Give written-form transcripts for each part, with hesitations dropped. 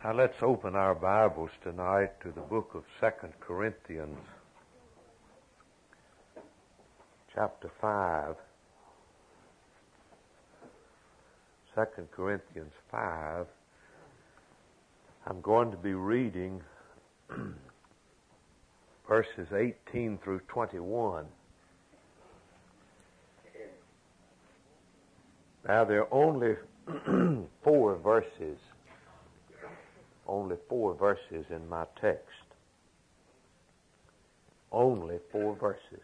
Now let's open our Bibles tonight to the book of 2 Corinthians, chapter 5. 2 Corinthians 5. I'm going to be reading verses 18 through 21. Now there are only four verses in my text. Only 4 verses.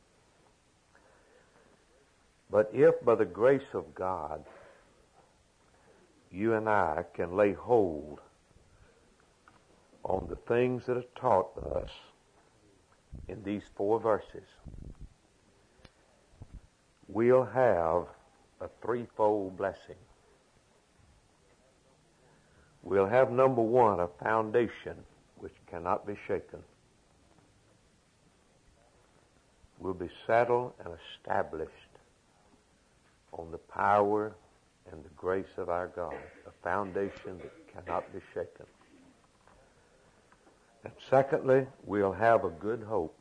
But if by the grace of God you and I can lay hold on the things that are taught us in these 4 verses, we'll have a threefold blessing. We'll have, number 1, a foundation which cannot be shaken. We'll be settled and established on the power and the grace of our God, a foundation that cannot be shaken. And secondly, we'll have a good hope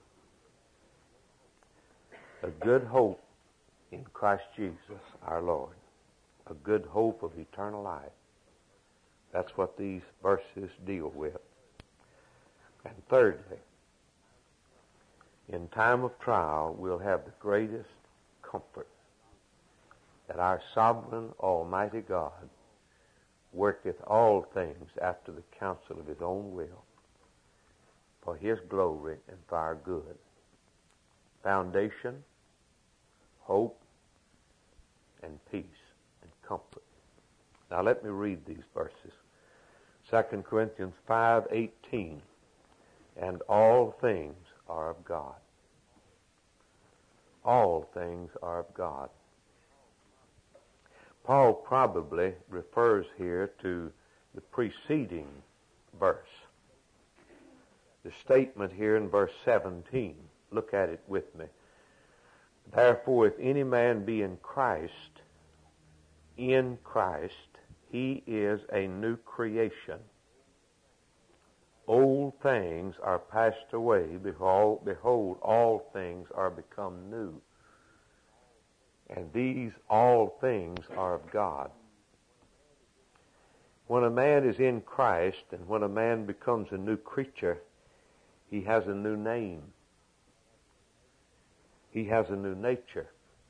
in Christ Jesus our Lord, a good hope of eternal life. That's what these verses deal with. And thirdly, in time of trial, we'll have the greatest comfort that our sovereign Almighty God worketh all things after the counsel of His own will, for His glory and for our good. Foundation, hope, and peace and comfort. Now let me read these verses. 2 Corinthians 5:18. And all things are of God. All things are of God. Paul probably refers here to the preceding verse. The statement here in verse 17. Look at it with me. Therefore, if any man be in Christ, he is a new creation. Old things are passed away. Behold, all things are become new. And these all things are of God. When a man is in Christ and when a man becomes a new creature, he has a new name. He has a new nature.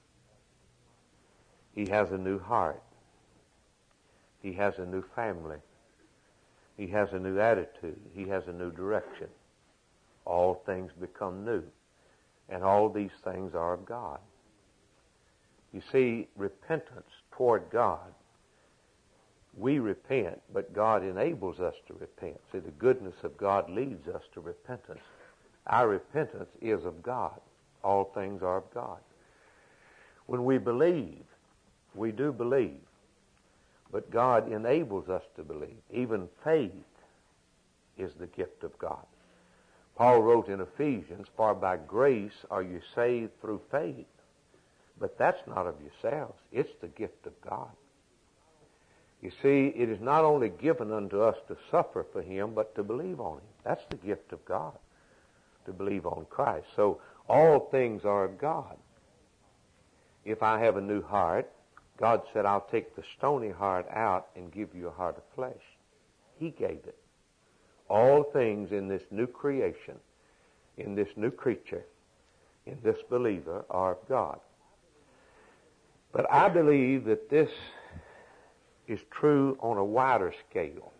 He has a new heart. He has a new family. He has a new attitude. He has a new direction. All things become new. And all these things are of God. You see, repentance toward God. We repent, but God enables us to repent. See, the goodness of God leads us to repentance. Our repentance is of God. All things are of God. When we believe, we do believe. But God enables us to believe. Even faith is the gift of God. Paul wrote in Ephesians, for by grace are you saved through faith. But that's not of yourselves. It's the gift of God. You see, it is not only given unto us to suffer for Him, but to believe on Him. That's the gift of God, to believe on Christ. So all things are of God. If I have a new heart, God said, I'll take the stony heart out and give you a heart of flesh. He gave it. All things in this new creation, in this new creature, in this believer are of God. But I believe that this is true on a wider scale.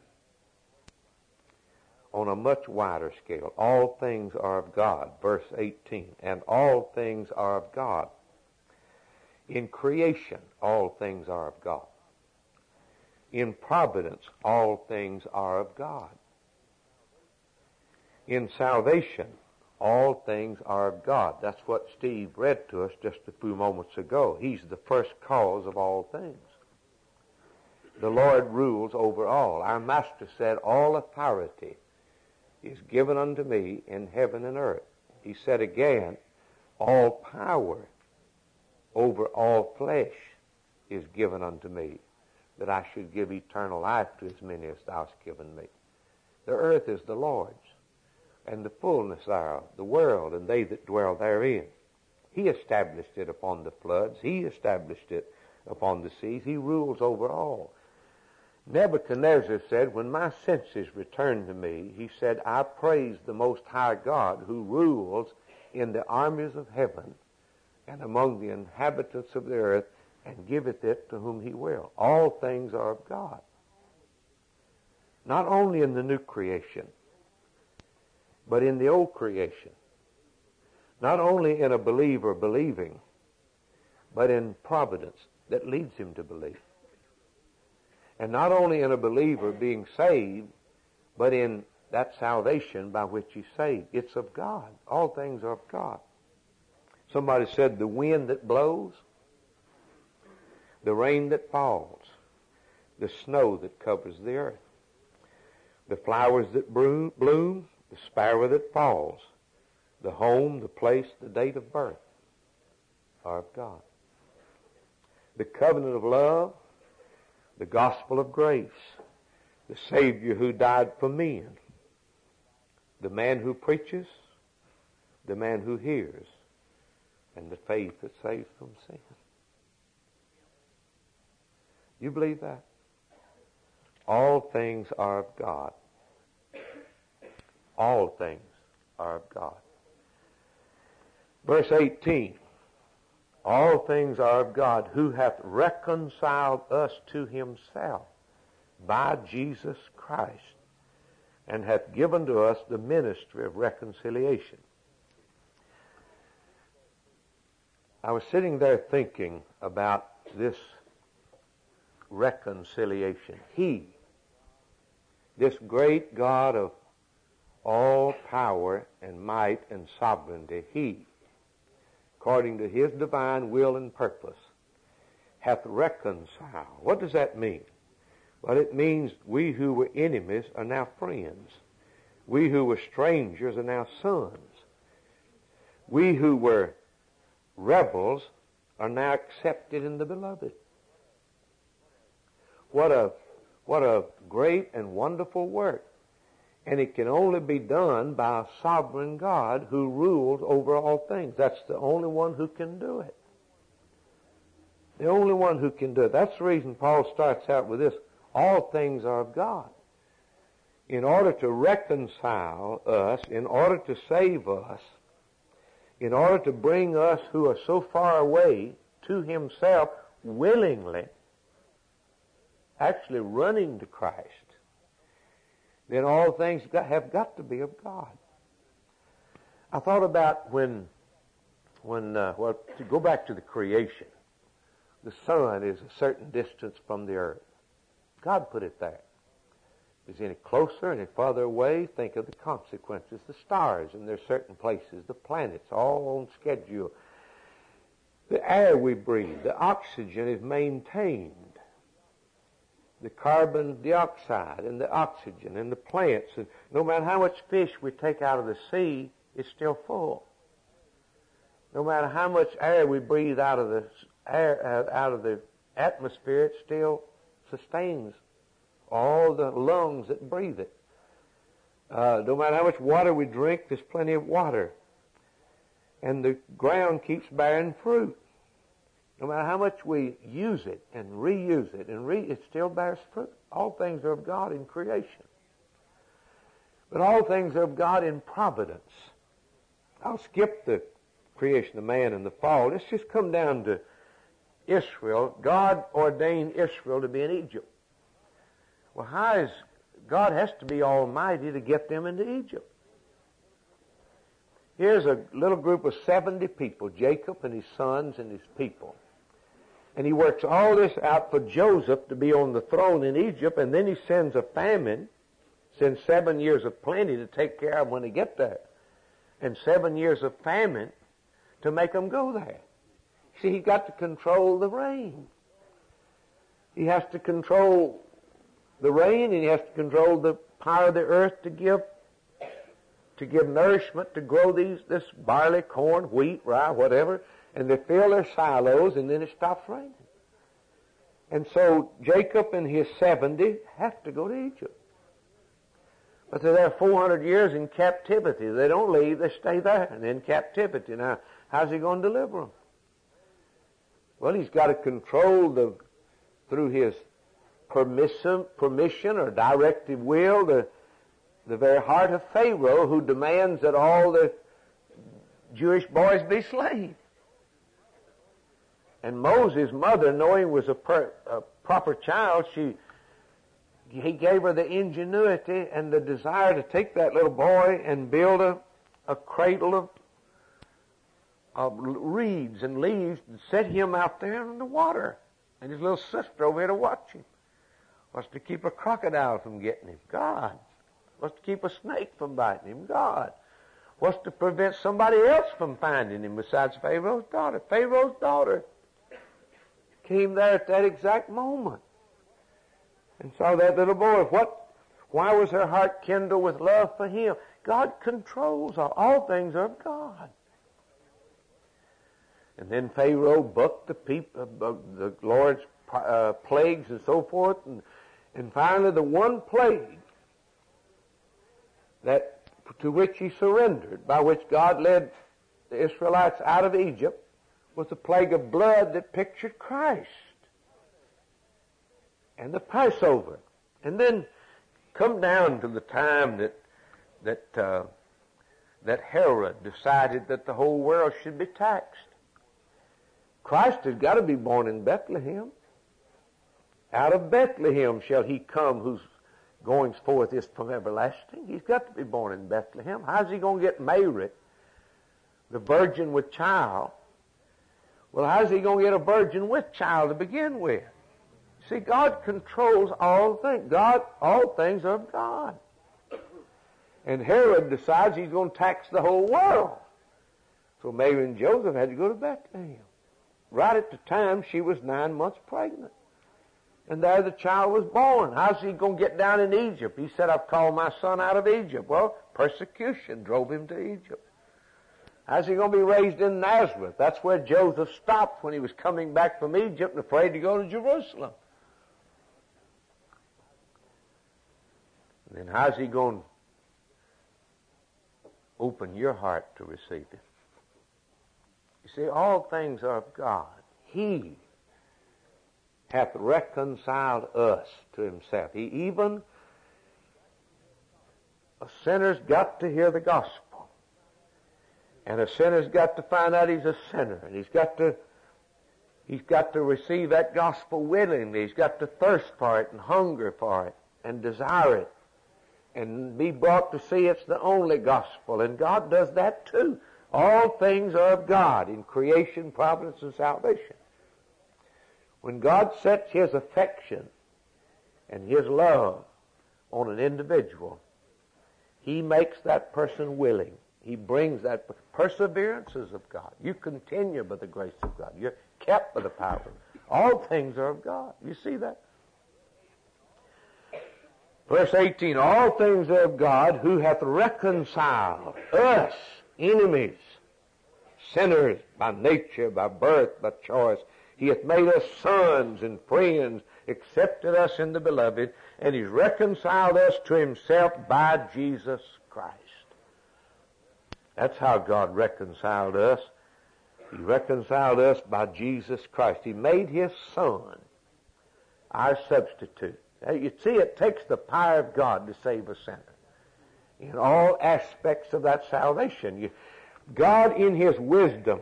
On a much wider scale. All things are of God. Verse 18. And all things are of God. In creation, all things are of God. In providence, all things are of God. In salvation, all things are of God. That's what Steve read to us just a few moments ago. He's the first cause of all things. The Lord rules over all. Our Master said, all authority is given unto me in heaven and earth. He said again, all power over all flesh is given unto me. that I should give eternal life to as many as thou hast given me. The earth is the Lord's, and the fullness thereof, the world, and they that dwell therein. He established it upon the floods. He established it upon the seas. He rules over all. Nebuchadnezzar said, when my senses returned to me, he said, I praise the Most High God who rules in the armies of heaven and among the inhabitants of the earth, and giveth it to whom he will. All things are of God. Not only in the new creation, but in the old creation. Not only in a believer believing, but in providence that leads him to believe. And not only in a believer being saved, but in that salvation by which he's saved. It's of God. All things are of God. Somebody said the wind that blows, the rain that falls, the snow that covers the earth, the flowers that bloom, the sparrow that falls, the home, the place, the date of birth are of God. The covenant of love, the gospel of grace, the Savior who died for men, the man who preaches, the man who hears, and the faith that saves from sin. You believe that? All things are of God. All things are of God. Verse 18, all things are of God, who hath reconciled us to himself by Jesus Christ, and hath given to us the ministry of reconciliation. I was sitting there thinking about this reconciliation. He, this great God of all power and might and sovereignty, he, according to his divine will and purpose, hath reconciled. What does that mean? Well, it means we who were enemies are now friends. We who were strangers are now sons. We who were rebels are now accepted in the beloved. What a great and wonderful work. And it can only be done by a sovereign God who rules over all things. That's the only one who can do it. The only one who can do it. That's the reason Paul starts out with this. All things are of God. In order to reconcile us, in order to save us, in order to bring us who are so far away to himself willingly, actually running to Christ, then all things have got to be of God. I thought about when to go back to the creation, the sun is a certain distance from the earth. God put it there. If it's any closer, any farther away, think of the consequences. The stars in their certain places, the planets, all on schedule. The air we breathe, the oxygen is maintained. The carbon dioxide and the oxygen and the plants, and no matter how much fish we take out of the sea, it's still full. No matter how much air we breathe out of the atmosphere, it still sustains all the lungs that breathe it. No matter how much water we drink, there's plenty of water. And the ground keeps bearing fruit. No matter how much we use it and reuse it, it still bears fruit. All things are of God in creation. But all things are of God in providence. I'll skip the creation of man and the fall. Let's just come down to Israel. God ordained Israel to be in Egypt. Well, God has to be almighty to get them into Egypt. Here's a little group of 70 people, Jacob and his sons and his people. And he works all this out for Joseph to be on the throne in Egypt, and then he sends a famine, sends 7 years of plenty to take care of when they get there, and 7 years of famine to make them go there. See, he's got to control the rain. He has to control the rain, and he has to control the power of the earth to give nourishment, to grow this barley, corn, wheat, rye, whatever, and they fill their silos, and then it stops raining. And so Jacob and his 70 have to go to Egypt. But they're there 400 years in captivity. They don't leave, they stay there and in captivity. Now, how's he going to deliver them? Well, he's got to control through his permission or directive will, the very heart of Pharaoh, who demands that all the Jewish boys be slaves. And Moses' mother, knowing he was a proper child, he gave her the ingenuity and the desire to take that little boy and build a cradle of reeds and leaves and set him out there in the water. And his little sister over here to watch him. Was to keep a crocodile from getting him? God. Was to keep a snake from biting him? God. Was to prevent somebody else from finding him besides Pharaoh's daughter. Pharaoh's daughter came there at that exact moment and saw that little boy. Why was her heart kindled with love for him? God controls all things are of God. And then Pharaoh bucked the Lord's plagues and so forth, and finally the one plague to which he surrendered, by which God led the Israelites out of Egypt, was the plague of blood that pictured Christ and the Passover. And then come down to the time that Herod decided that the whole world should be taxed. Christ has got to be born in Bethlehem. Out of Bethlehem shall he come whose goings forth is from everlasting. He's got to be born in Bethlehem. How's he going to get Mary, the virgin with child? Well, how's he going to get a virgin with child to begin with? See, God controls all things. All things are of God. And Herod decides he's going to tax the whole world. So Mary and Joseph had to go to Bethlehem. Right at the time she was 9 months pregnant. And there the child was born. How's he going to get down in Egypt? He said, I've called my son out of Egypt. Well, persecution drove him to Egypt. How's he going to be raised in Nazareth? That's where Joseph stopped when he was coming back from Egypt and afraid to go to Jerusalem. And then how's he going to open your heart to receive him? You see, all things are of God. He hath reconciled us to himself. A sinner's got to hear the gospel. And a sinner's got to find out he's a sinner. And he's got to receive that gospel willingly. He's got to thirst for it and hunger for it and desire it and be brought to see it's the only gospel. And God does that too. All things are of God in creation, providence, and salvation. When God sets his affection and his love on an individual, he makes that person willing. He brings that. Perseverance is of God. You continue by the grace of God. You're kept by the power. All things are of God. You see that? Verse 18, all things are of God, who hath reconciled us, enemies, sinners by nature, by birth, by choice. He hath made us sons and friends, accepted us in the beloved, and he's reconciled us to himself by Jesus Christ. That's how God reconciled us. He reconciled us by Jesus Christ. He made his Son our substitute. Now, you see, it takes the power of God to save a sinner in all aspects of that salvation. God in his wisdom.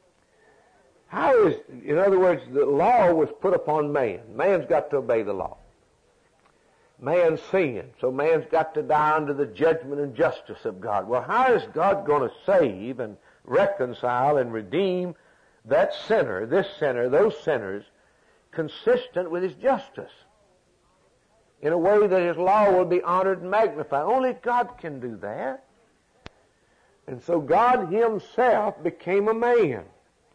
In other words, the law was put upon man. Man's got to obey the law. Man sinned, so man's got to die under the judgment and justice of God. Well, how is God going to save and reconcile and redeem that sinner, this sinner, those sinners, consistent with his justice? In a way that his law will be honored and magnified. Only God can do that. And so God himself became a man.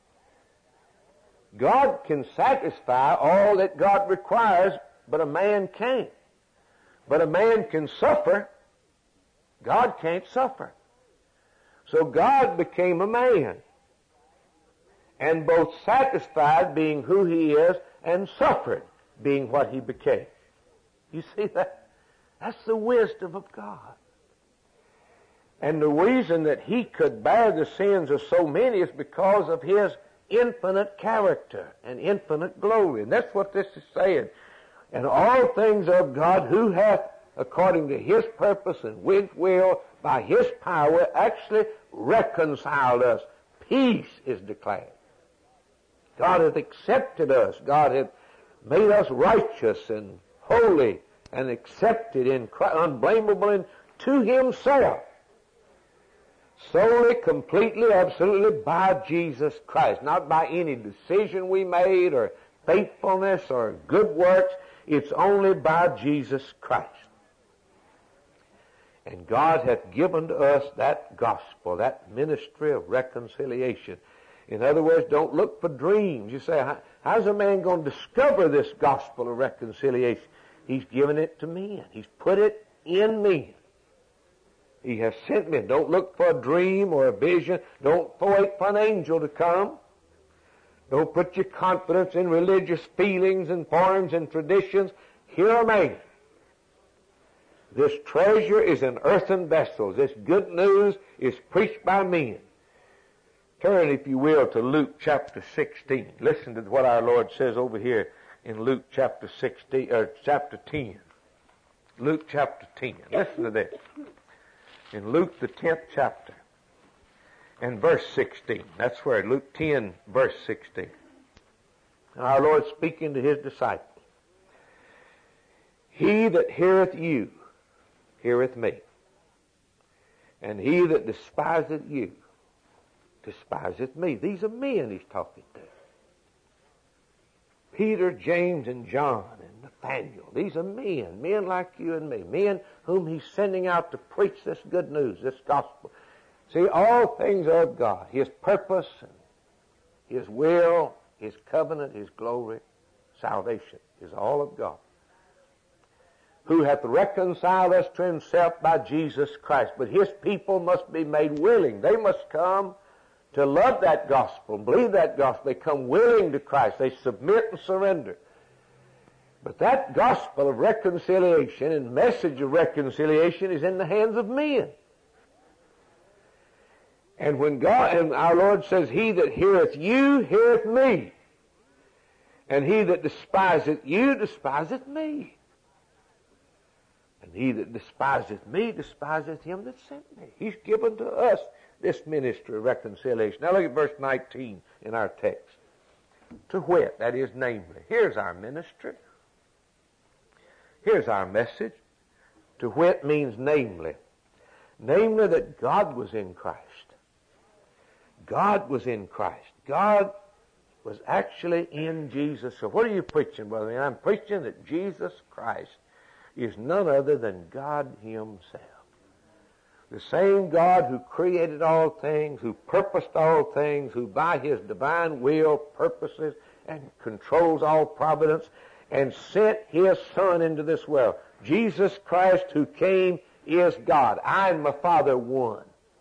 God can satisfy all that God requires, but a man can't. But a man can suffer. God can't suffer. So God became a man. And both satisfied being who he is and suffered. being what he became. You see that? That's the wisdom of God. And the reason that he could bear the sins of so many is because of his infinite character and infinite glory. And that's what this is saying. And all things of God, who hath, according to his purpose and with will, by his power, actually reconciled us. Peace is declared. God hath accepted us. God hath made us righteous and holy and accepted in Christ, unblameable and to himself. Solely, completely, absolutely by Jesus Christ. Not by any decision we made or faithfulness or good works. It's only by Jesus Christ. And God hath given to us that gospel, that ministry of reconciliation. In other words, don't look for dreams. You say, how's a man going to discover this gospel of reconciliation? He's given it to men. He's put it in men. He has sent men. Don't look for a dream or a vision. Don't wait for an angel to come. Don't put your confidence in religious feelings and forms and traditions. Here are men. This treasure is in earthen vessels. This good news is preached by men. Turn, if you will, to Luke chapter 16. Listen to what our Lord says over here in Luke chapter 16, or chapter 10. Luke chapter 10. Listen to this. In Luke the 10th chapter and verse 16. That's where, Luke 10, verse 16. Our Lord speaking to his disciples. He that heareth you, heareth me. And he that despiseth you, despiseth me. These are men he's talking to. Peter, James, and John, and Nathaniel. These are men like you and me, men whom he's sending out to preach this good news, this gospel. See, all things are of God. His purpose, and his will, his covenant, his glory, salvation is all of God. Who hath reconciled us to himself by Jesus Christ. But his people must be made willing. They must come to love that gospel, believe that gospel. They come willing to Christ. They submit and surrender. But that gospel of reconciliation and message of reconciliation is in the hands of men. And when God, and our Lord says, he that heareth you, heareth me. And he that despiseth you, despiseth me. And he that despiseth me, despiseth him that sent me. He's given to us this ministry of reconciliation. Now look at verse 19 in our text. To wit, that is, namely. Here's our ministry. Here's our message. To wit means namely. Namely that God was in Christ. God was in Christ. God was actually in Jesus. So what are you preaching, brother? I'm preaching that Jesus Christ is none other than God himself. The same God who created all things, who purposed all things, who by his divine will purposes and controls all providence, and sent his Son into this world. Jesus Christ who came is God. I and my Father one.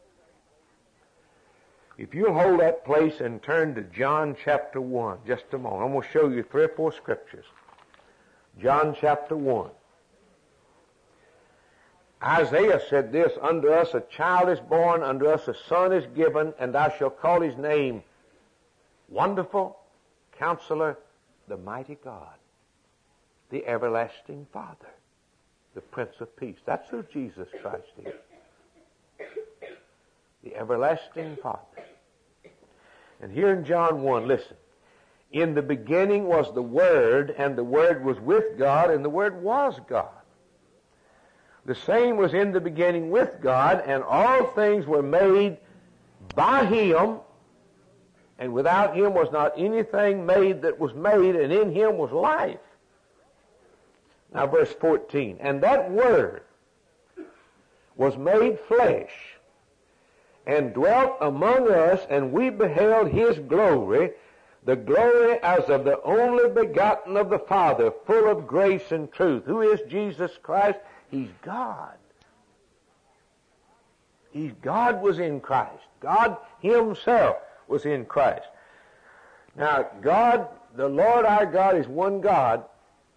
If you'll hold that place and turn to John chapter 1, just a moment. I'm going to show you 3 or 4 scriptures. John chapter 1. Isaiah said this, unto us a child is born, unto us a son is given, and thou shalt call his name Wonderful, Counselor, the Mighty God, the Everlasting Father, the Prince of Peace. That's who Jesus Christ is. The Everlasting Father. And here in John 1, listen. In the beginning was the Word, and the Word was with God, and the Word was God. The same was in the beginning with God, and all things were made by him, and without him was not anything made that was made, and in him was life. Now verse 14. And that Word was made flesh, and dwelt among us, and we beheld his glory, the glory as of the only begotten of the Father, full of grace and truth. Who is Jesus Christ? He's God. God was in Christ. God himself was in Christ. Now, God, the Lord our God, is one God,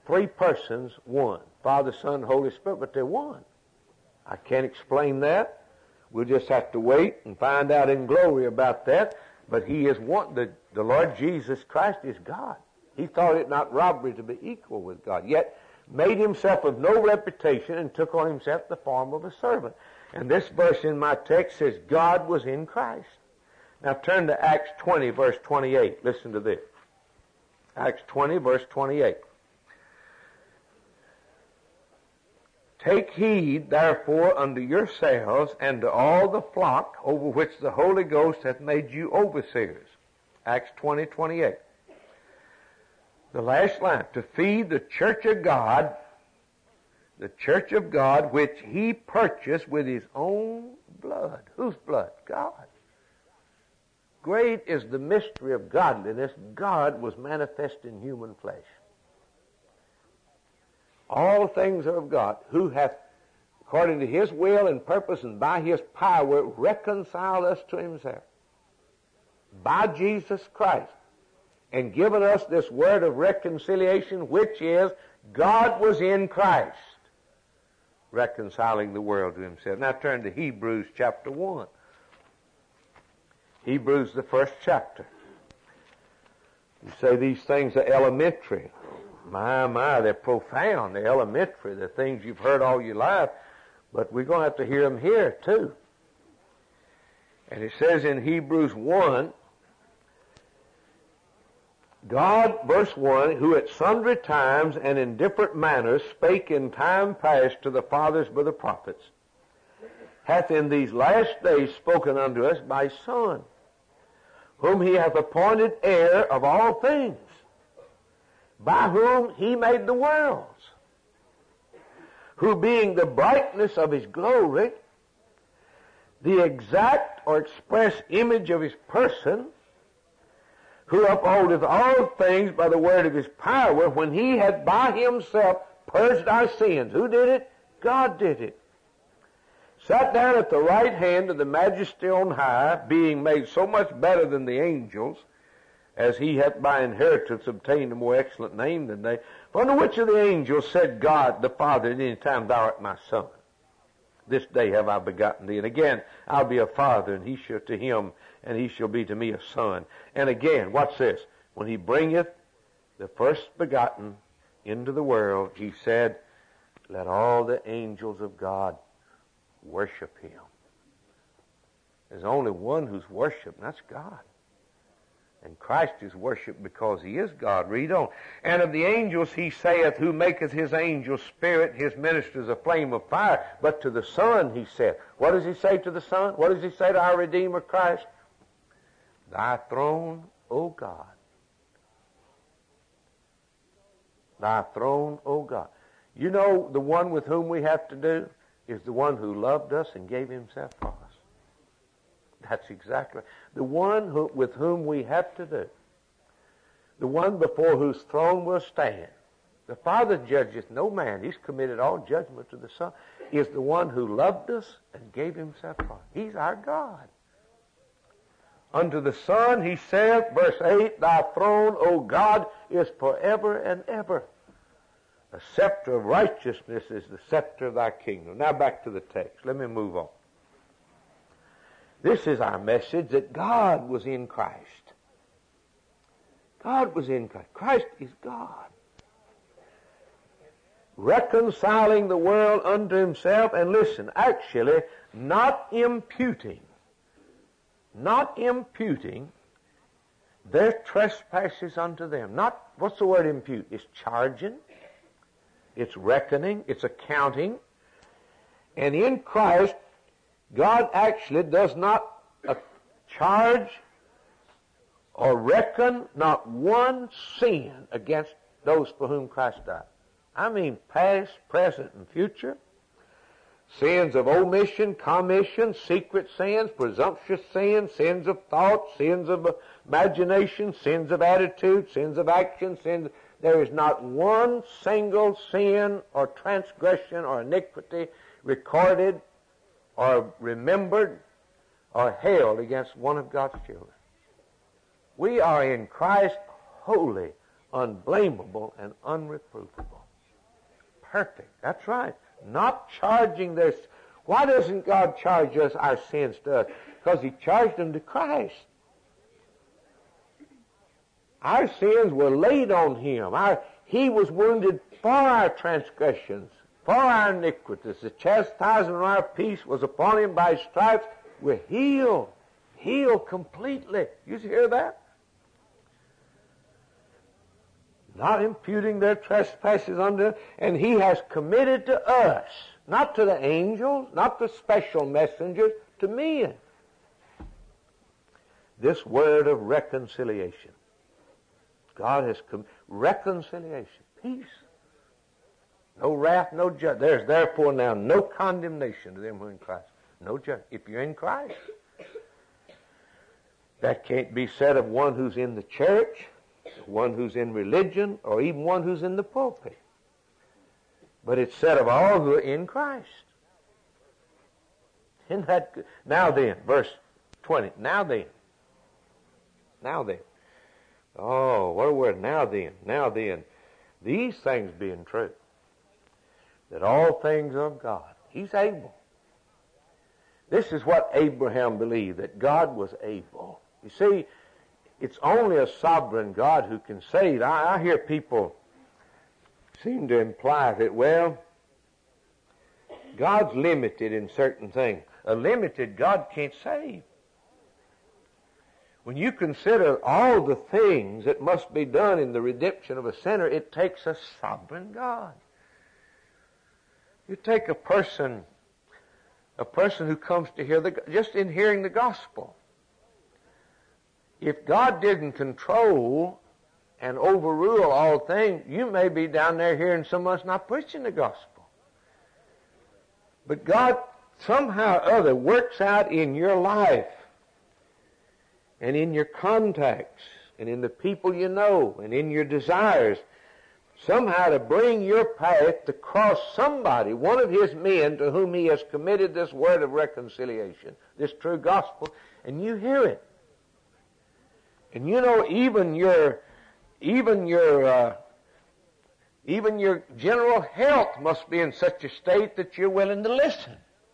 three persons, one. Father, Son, Holy Spirit, but they're one. I can't explain that. We'll just have to wait and find out in glory about that. But He is one. The Lord Jesus Christ is God. He thought it not robbery to be equal with God, yet made Himself of no reputation and took on Himself the form of a servant. And this verse in my text says God was in Christ. Now turn to Acts 20, verse 28. Listen to this. Acts 20, verse 28. Take heed, therefore, unto yourselves and to all the flock over which the Holy Ghost hath made you overseers. Acts 20, 28. The last line, to feed the church of God, which He purchased with His own blood. Whose blood? God. Great is the mystery of godliness. God was manifest in human flesh. All things are of God, who hath, according to His will and purpose and by His power, reconciled us to Himself by Jesus Christ, and given us this word of reconciliation, which is God was in Christ, reconciling the world to Himself. Now turn to Hebrews chapter 1. Hebrews, the first chapter. You say these things are elementary. My, they're profound. They're elementary. They're things you've heard all your life, but we're going to have to hear them here too. And it says in Hebrews 1, God, verse 1, who at sundry times and in different manners spake in time past to the fathers by the prophets, hath in these last days spoken unto us by His Son, whom He hath appointed heir of all things, by whom He made the worlds, who being the brightness of His glory, the exact or express image of His person, who upholdeth all things by the word of His power, when He had by Himself purged our sins. Who did it? God did it. Sat down at the right hand of the Majesty on high, being made so much better than the angels, as He hath by inheritance obtained a more excellent name than they. For unto which of the angels said God the Father at any time, Thou art my Son? This day have I begotten thee. And again, I'll be a father, and he shall to him, and he shall be to me a son. And again, watch this. When He bringeth the first begotten into the world, He said, let all the angels of God worship Him. There's only one who's worshipped, and that's God. And Christ is worshipped because He is God. Read on. And of the angels He saith, who maketh His angels spirit, His ministers a flame of fire. But to the Son He saith. What does He say to the Son? What does He say to our Redeemer Christ? Thy throne, O God. Thy throne, O God. You know, the one with whom we have to do is the one who loved us and gave Himself for us. That's exactly the one with whom we have to do. The one before whose throne we'll stand. The Father judgeth no man. He's committed all judgment to the Son. Is the one who loved us and gave Himself for us. He's our God. Unto the Son He saith, verse 8, Thy throne, O God, is forever and ever. A scepter of righteousness is the scepter of Thy kingdom. Now back to the text. Let me move on. This is our message, that God was in Christ. God was in Christ. Christ is God. Reconciling the world unto Himself, and listen, actually, not imputing their trespasses unto them. Not, what's the word impute? It's charging, it's reckoning, it's accounting. And in Christ, God actually does not charge or reckon not one sin against those for whom Christ died. I mean past, present, and future. Sins of omission, commission, secret sins, presumptuous sins, sins of thought, sins of imagination, sins of attitude, sins of action, sins. There is not one single sin or transgression or iniquity recorded or remembered or held against one of God's children. We are in Christ holy, unblameable, and unreprovable. perfect. That's right. Not charging their... Why doesn't God charge us our sins to us? Because He charged them to Christ. Our sins were laid on Him. He was wounded for our transgressions, for our iniquities. The chastisement of our peace was upon Him. By His stripes we're healed. Healed completely. You hear that? Not imputing their trespasses unto them. And He has committed to us, not to the angels, not to special messengers, to men, this word of reconciliation. God has reconciliation, peace. No wrath, no judgment. There's therefore now no condemnation to them who are in Christ. No judgment. If you're in Christ, that can't be said of one who's in the church, one who's in religion, or even one who's in the pulpit. But it's said of all who are in Christ. Isn't that good? Now then, verse 20. Now then. Now then. Oh, what a word. Now then. Now then. These things being true, that all things are of God. He's able. This is what Abraham believed, that God was able. You see, it's only a sovereign God who can save. I hear people seem to imply that, well, God's limited in certain things. A limited God can't save. When you consider all the things that must be done in the redemption of a sinner, it takes a sovereign God. You take a person who comes to hear just in hearing the gospel. If God didn't control and overrule all things, you may be down there hearing someone's not preaching the gospel. But God somehow or other works out in your life and in your contacts and in the people you know and in your desires somehow to bring your path to cross somebody, one of His men to whom He has committed this word of reconciliation, this true gospel, and you hear it. And you know, even your general health must be in such a state that you're willing to listen.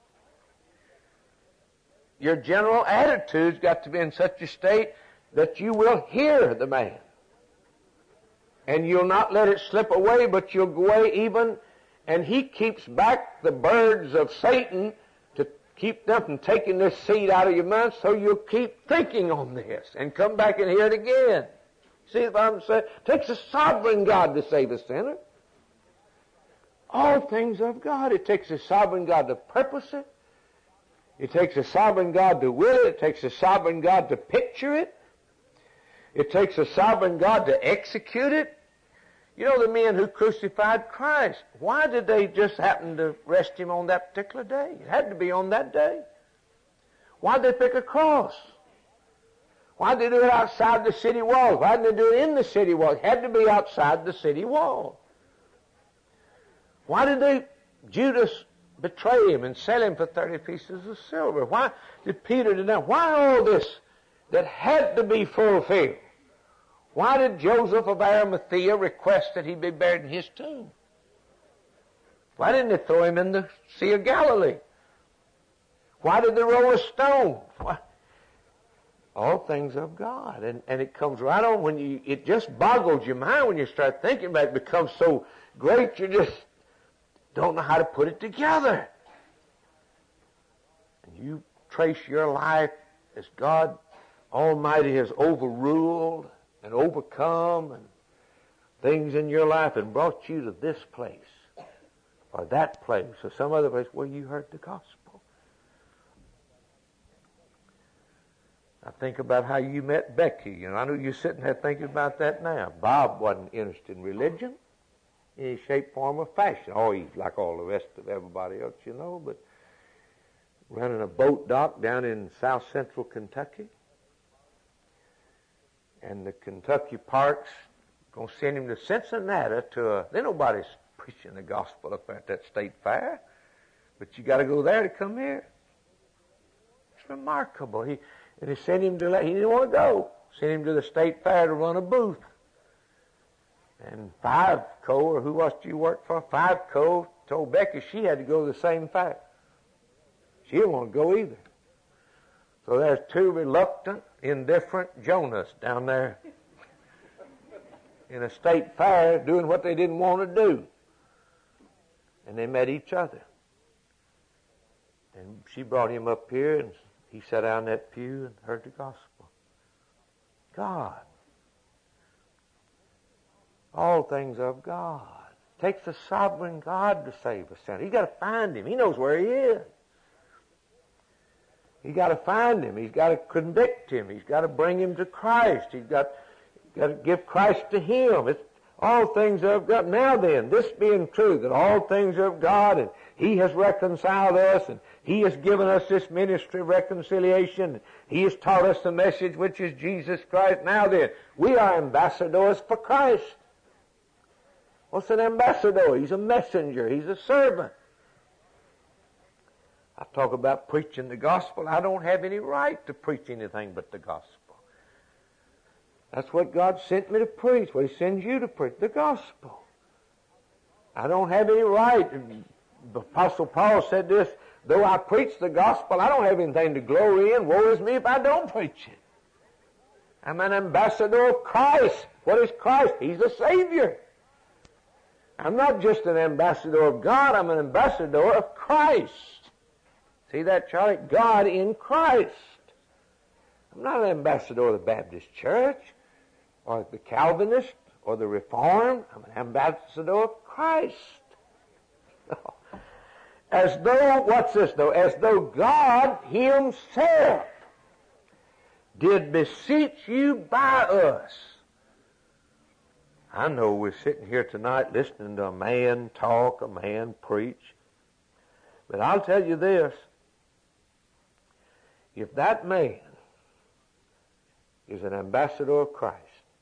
Your general attitude's got to be in such a state that you will hear the man. And you'll not let it slip away, but you'll go away even, and He keeps back the birds of Satan to keep them from taking this seed out of your mouth, so you'll keep thinking on this and come back and hear it again. See what I'm saying? It takes a sovereign God to save a sinner. All things are of God. It takes a sovereign God to purpose it. It takes a sovereign God to will it. It takes a sovereign God to picture it. It takes a sovereign God to execute it. You know, the men who crucified Christ, why did they just happen to arrest Him on that particular day? It had to be on that day. Why did they pick a cross? Why did they do it outside the city walls? Why didn't they do it in the city walls? It had to be outside the city wall. Why did Judas betray Him and sell Him for 30 pieces of silver? Why did Peter do that? Why all this that had to be fulfilled? Why did Joseph of Arimathea request that He be buried in his tomb? Why didn't they throw Him in the Sea of Galilee? Why did they roll a stone? Why? All things of God. And it comes right on when it just boggles your mind when you start thinking about it. It becomes so great you just don't know how to put it together. And you trace your life as God Almighty has overruled and overcome and things in your life and brought you to this place or that place or some other place where you heard the gospel. I think about how you met Becky. You know, I know you're sitting there thinking about that now. Bob wasn't interested in religion in any shape, form, or fashion. Oh, he's like all the rest of everybody else, you know, but running a boat dock down in south central Kentucky. And the Kentucky Parks going to send him to Cincinnati then nobody's preaching the gospel up at that state fair. But you got to go there to come here. It's remarkable. He sent him he didn't want to go. Sent him to the state fair to run a booth. And Five Co, or who was it you worked for? Five Co told Becky she had to go to the same fair. She didn't want to go either. So there's two reluctant, indifferent Jonas down there in a state fair doing what they didn't want to do. And they met each other. And she brought him up here, and he sat down in that pew and heard the gospel. God. All things of God. It takes a sovereign God to save a sinner. You've got to find him. He knows where he is. You've got to find him. He's got to convict him. He's got to bring him to Christ. He's got to give Christ to him. It's all things of God. Now then, this being true, that all things are of God, and he has reconciled us, and he has given us this ministry of reconciliation. He has taught us the message which is Jesus Christ. Now then, we are ambassadors for Christ. What's an ambassador? He's a messenger. He's a servant. I talk about preaching the gospel. I don't have any right to preach anything but the gospel. That's what God sent me to preach, what he sends you to preach, the gospel. I don't have any right. The Apostle Paul said this, though I preach the gospel, I don't have anything to glory in. Woe is me if I don't preach it. I'm an ambassador of Christ. What is Christ? He's a Savior. I'm not just an ambassador of God, I'm an ambassador of Christ. See that, Charlie? God in Christ. I'm not an ambassador of the Baptist Church or the Calvinist or the Reformed. I'm an ambassador of Christ. As though, what's this though? As though God himself did beseech you by us. I know we're sitting here tonight listening to a man talk, a man preach. But I'll tell you this. If that man is an ambassador of Christ,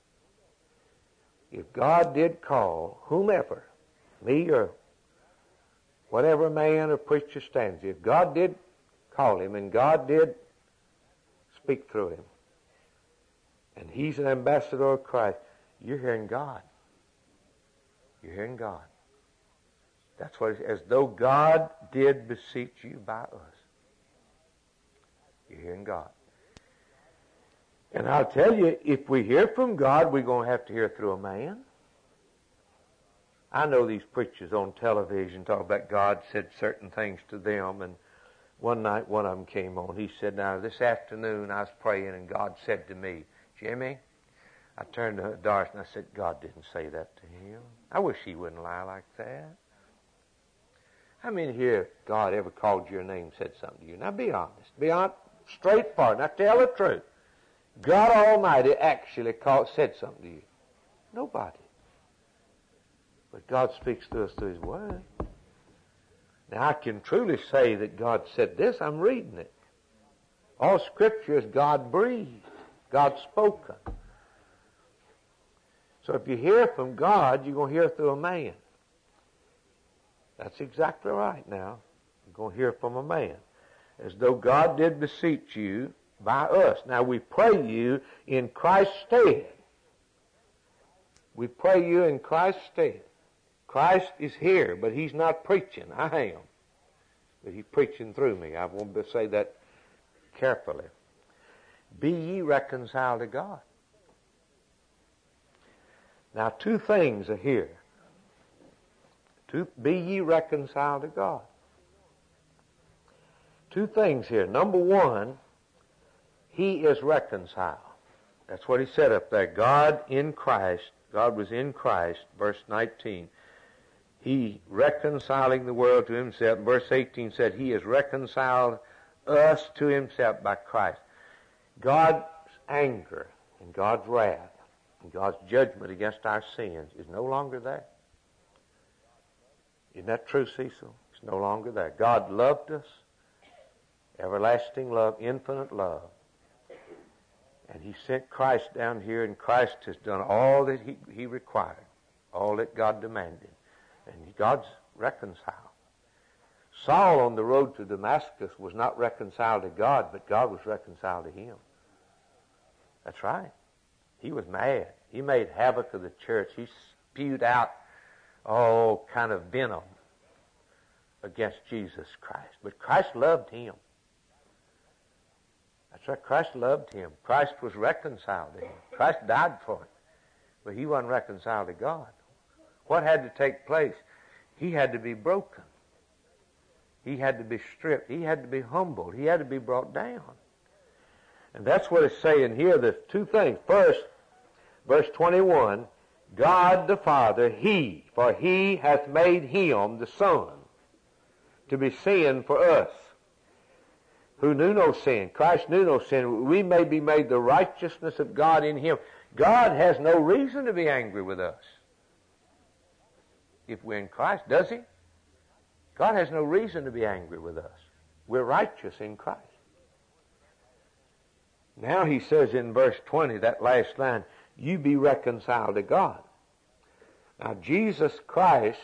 if God did call whomever, me or whatever man or preacher stands, if God did call him and God did speak through him, and he's an ambassador of Christ, you're hearing God. You're hearing God. That's what it is. As though God did beseech you by us. You're hearing God. And I'll tell you, if we hear from God, we're going to have to hear through a man. I know these preachers on television talk about God said certain things to them, and one night one of them came on. He said, now this afternoon I was praying and God said to me, Jimmy, I turned to Doris and I said, God didn't say that to him. I wish he wouldn't lie like that. How many here God ever called your name, said something to you? Now be honest. Be honest, straightforward. Now tell the truth. God Almighty actually said something to you. Nobody. But God speaks to us through his word. Now I can truly say that God said this. I'm reading it. All Scripture is God breathed. God spoken. So if you hear from God, you're going to hear through a man. That's exactly right now. You're going to hear from a man. As though God did beseech you by us. Now we pray you in Christ's stead. We pray you in Christ's stead. Christ is here, but he's not preaching. I am. But he's preaching through me. I want to say that carefully. Be ye reconciled to God. Now, two things are here. Be ye reconciled to God. Two things here. Number one, he is reconciled. That's what he said up there. God in Christ. God was in Christ. Verse 19. He reconciling the world to himself. Verse 18 said he has reconciled us to himself by Christ. God's anger and God's wrath and God's judgment against our sins is no longer there. Isn't that true, Cecil? It's no longer there. God loved us, everlasting love, infinite love. And he sent Christ down here, and Christ has done all that he required, all that God demanded. And God's reconciled. Saul on the road to Damascus was not reconciled to God, but God was reconciled to him. That's right. He was mad. He made havoc of the church. He spewed out all kind of venom against Jesus Christ. But Christ loved him. That's right, Christ loved him. Christ was reconciled to him. Christ died for him. But he wasn't reconciled to God. What had to take place? He had to be broken. He had to be stripped. He had to be humbled. He had to be brought down. And that's what it's saying here. There's two things. First, verse 21, God the Father, for he hath made him, the Son, to be sin for us, who knew no sin. Christ knew no sin. We may be made the righteousness of God in him. God has no reason to be angry with us if we're in Christ, does he? God has no reason to be angry with us. We're righteous in Christ. Now he says in verse 20, that last line, you be reconciled to God. Now Jesus Christ,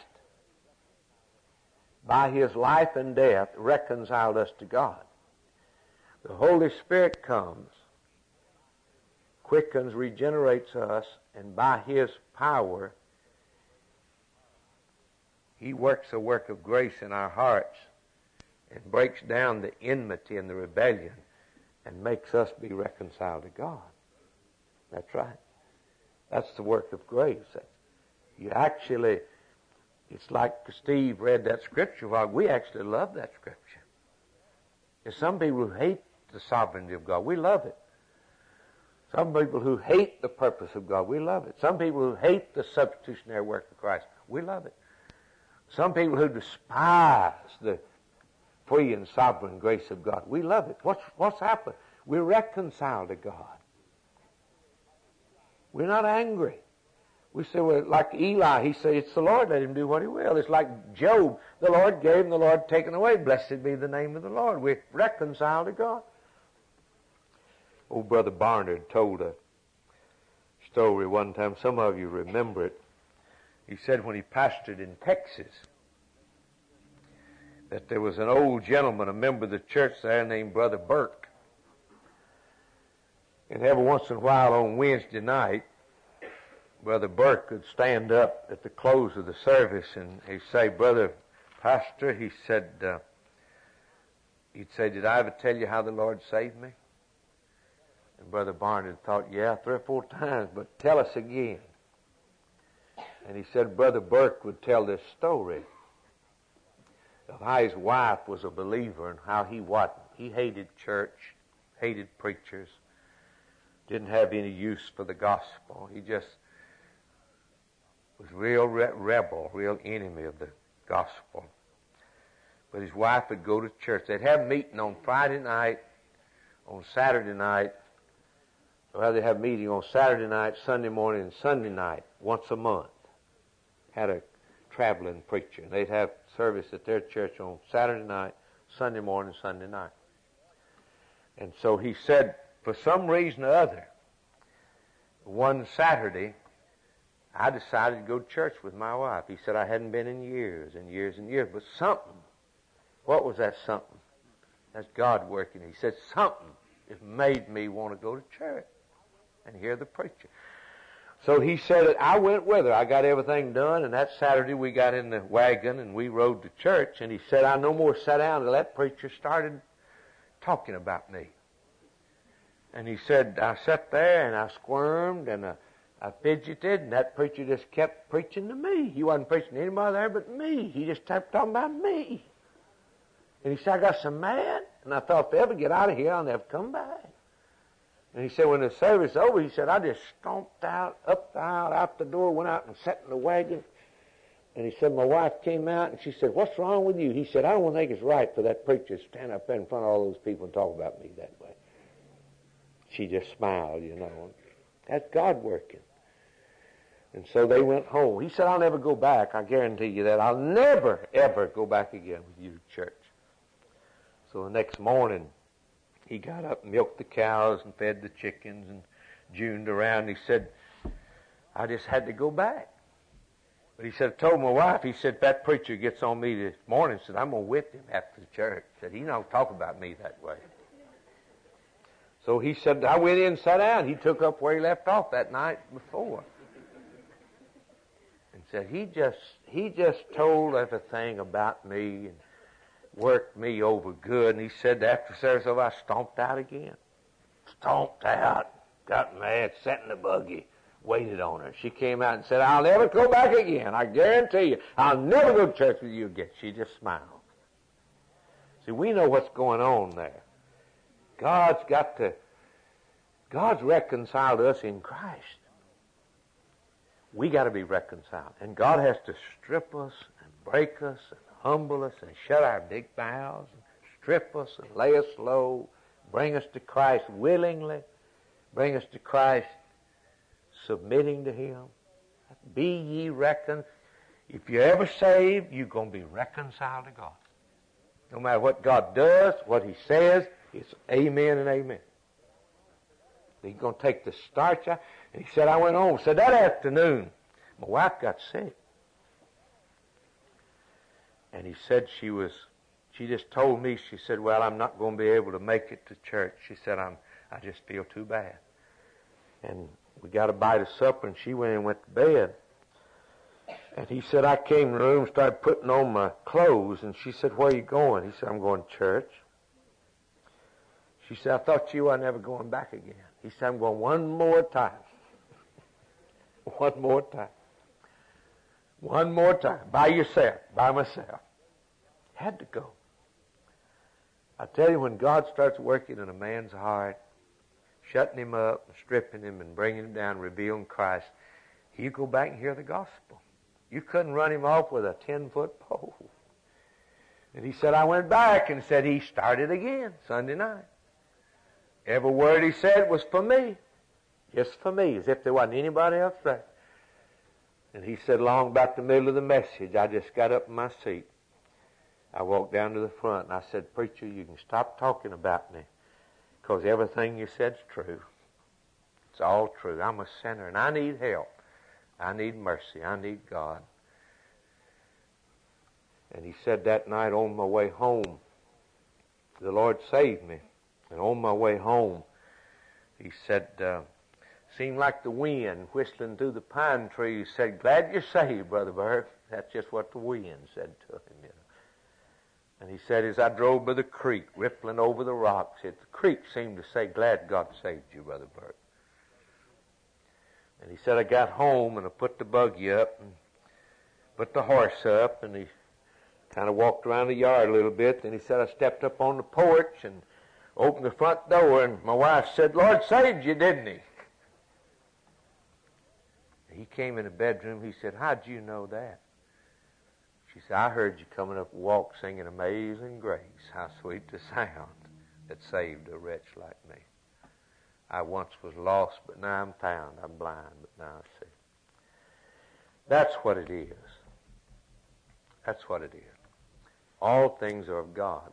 by his life and death, reconciled us to God. The Holy Spirit comes, quickens, regenerates us, and by his power, he works a work of grace in our hearts and breaks down the enmity and the rebellion and makes us be reconciled to God. That's right. That's the work of grace. You actually, it's like Steve read that scripture. Well, we actually love that scripture. There's some people who hate the sovereignty of God. We love it. Some people who hate the purpose of God. We love it. Some people who hate the substitutionary work of Christ. We love it. Some people who despise the free and sovereign grace of God. We love it. What's happened? We're reconciled to God. We're not angry. We say, well, like Eli, he said, it's the Lord, let him do what he will. It's like Job, the Lord gave and the Lord taken away. Blessed be the name of the Lord. We're reconciled to God. Old Brother Barnard told a story one time. Some of you remember it. He said when he pastored in Texas that there was an old gentleman, a member of the church there named Brother Burke. And every once in a while on Wednesday night, Brother Burke would stand up at the close of the service and he'd say, Brother Pastor, he'd say, did I ever tell you how the Lord saved me? And Brother Barnard thought, yeah, 3 or 4 times, but tell us again. And he said Brother Burke would tell this story of how his wife was a believer and how he wasn't. He hated church, hated preachers, didn't have any use for the gospel. He just was real rebel, real enemy of the gospel. But his wife would go to church. They'd have a meeting on Friday night, on Saturday night. Well, they'd have a meeting on Saturday night, Sunday morning, and Sunday night, once a month. Had a traveling preacher. They'd have service at their church on Saturday night, Sunday morning, Sunday night. And so he said, for some reason or other, one Saturday, I decided to go to church with my wife. He said I hadn't been in years and years and years, but something. What was that something? That's God working. He said something has made me want to go to church and hear the preacher. So he said that I went with her. I got everything done, and that Saturday we got in the wagon and we rode to church, and he said I no more sat down until that preacher started talking about me. And he said I sat there and I squirmed and I fidgeted, and that preacher just kept preaching to me. He wasn't preaching to anybody there but me. He just kept talking about me. And he said I got so mad, and I thought if I ever get out of here, I'll never come back. And he said when the service was over, he said I just stomped out, up the aisle, out the door, went out and sat in the wagon. And he said my wife came out and she said, what's wrong with you? He said, I don't think it's right for that preacher to stand up there in front of all those people and talk about me that way. She just smiled, you know. That's God working. And so they went home. He said, I'll never go back. I guarantee you that. I'll never, ever go back again with you to church. So the next morning, he got up and milked the cows and fed the chickens and juned around. He said, I just had to go back. But he said, I told my wife, he said, if that preacher gets on me this morning, he said, I'm going to whip him after the church. He said, he don't talk about me that way. So he said, I went in and sat down. He took up where he left off that night before. Said, he just told everything about me and worked me over good. And he said after service over, I stomped out again. Stomped out. Got mad, sat in the buggy, waited on her. She came out and said, I'll never go back again. I guarantee you. I'll never go to church with you again. She just smiled. See, we know what's going on there. God's reconciled us in Christ. We got to be reconciled. And God has to strip us and break us and humble us and shut our big mouths and strip us and lay us low, bring us to Christ willingly, bring us to Christ submitting to Him. Be ye reconciled. If you're ever saved, you're going to be reconciled to God. No matter what God does, what He says, it's amen and amen. He's going to take the starch out. And he said, I went home. Said that afternoon, my wife got sick. And he said she just told me, she said, well, I'm not going to be able to make it to church. She said, I just feel too bad. And we got a bite of supper, and she went and went to bed. And he said, I came in the room, started putting on my clothes, and she said, where are you going? He said, I'm going to church. She said, I thought you were never going back again. He said, I'm going one more time. One more time. One more time. By yourself. By myself. Had to go. I tell you, when God starts working in a man's heart, shutting him up, and stripping him, and bringing him down, revealing Christ, he'll go back and hear the gospel. You couldn't run him off with a 10-foot pole. And he said, I went back, and said he started again Sunday night. Every word he said was for me. Just for me, as if there wasn't anybody else there. And he said, along about the middle of the message, I just got up in my seat. I walked down to the front, and I said, Preacher, you can stop talking about me, because everything you said's true. It's all true. I'm a sinner, and I need help. I need mercy. I need God. And he said that night on my way home, the Lord saved me. And on my way home, he said, seemed like the wind whistling through the pine trees said, glad you're saved, Brother Burke. That's just what the wind said to him, you know. And he said, as I drove by the creek, rippling over the rocks, the creek seemed to say, glad God saved you, Brother Burke. And he said, I got home and I put the buggy up and put the horse up, and he kind of walked around the yard a little bit. Then he said, I stepped up on the porch and opened the front door, and my wife said, Lord saved you, didn't He? He came in the bedroom. He said, how'd you know that? She said, I heard you coming up the walk singing Amazing Grace. How sweet the sound that saved a wretch like me. I once was lost, but now I'm found. I'm blind, but now I see. That's what it is. That's what it is. All things are of God.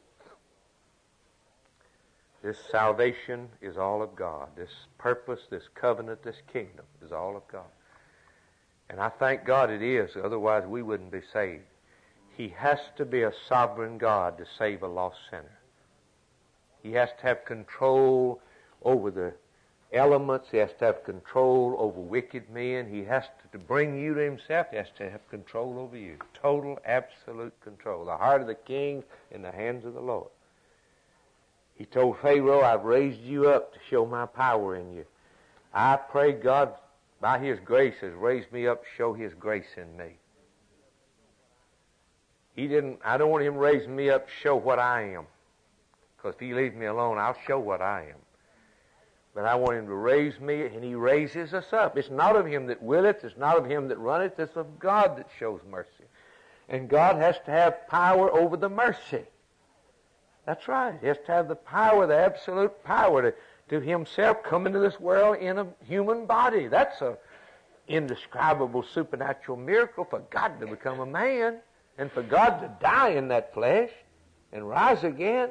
This salvation is all of God. This purpose, this covenant, this kingdom is all of God. And I thank God it is, otherwise we wouldn't be saved. He has to be a sovereign God to save a lost sinner. He has to have control over the elements. He has to have control over wicked men. He has to bring you to Himself. He has to have control over you. Total, absolute control. The heart of the king in the hands of the Lord. He told Pharaoh, I've raised you up to show my power in you. I pray God, by His grace, has raised me up to show His grace in me. I don't want Him raising me up to show what I am. Because if He leaves me alone, I'll show what I am. But I want Him to raise me, and He raises us up. It's not of Him that willeth, it's not of him that runneth, it's of God that shows mercy. And God has to have power over the mercy. That's right. He has to have the power, the absolute power to Himself come into this world in a human body. That's an indescribable supernatural miracle for God to become a man and for God to die in that flesh and rise again.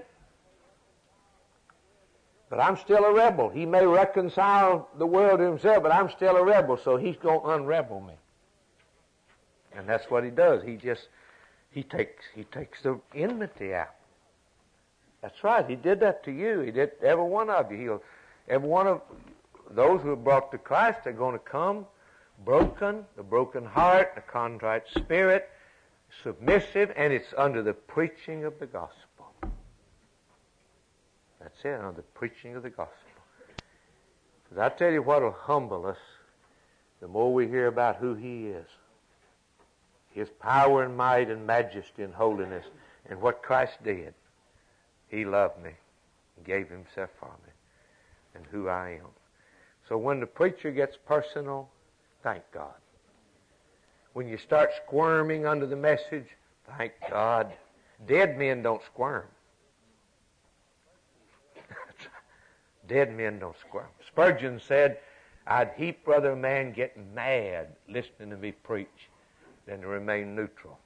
But I'm still a rebel. He may reconcile the world to Himself, but I'm still a rebel, so He's going to unrebel me. And that's what He does. He takes the enmity out. That's right. He did that to you. He did every one of you. Every one of those who are brought to Christ are going to come broken, the broken heart, the contrite spirit, submissive, and it's under the preaching of the gospel. That's it, under the preaching of the gospel. Because I tell you what will humble us, the more we hear about who He is. His power and might and majesty and holiness, and what Christ did. He loved me and gave Himself for me, and who I am. So when the preacher gets personal, thank God. When you start squirming under the message, thank God. Dead men don't squirm. Dead men don't squirm. Spurgeon said, I'd heap rather a man get mad listening to me preach than to remain neutral.